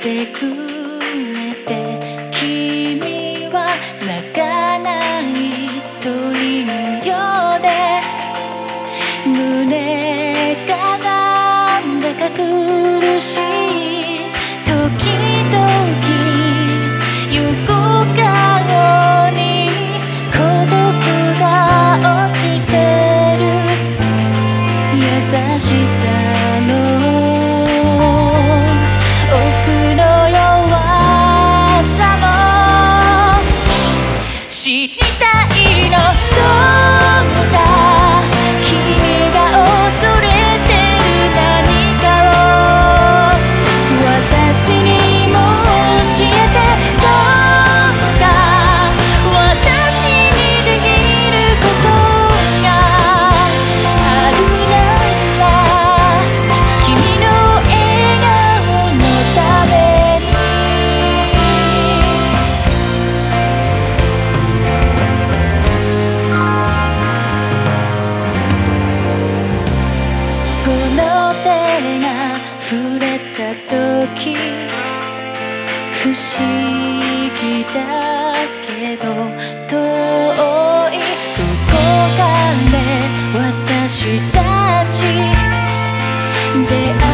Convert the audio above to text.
てくれて、君は泣かない鳥のようで、胸がなんだか苦しい。時々横顔に孤独が落ちてる。優しさの奥の弱さも知りたいの。どうだ君が恐れてる何かを私にも教えて。どうか私にできることがあるなら、君の笑顔のために。その手が触れた時、不思議だけど遠いどこかで私たち出会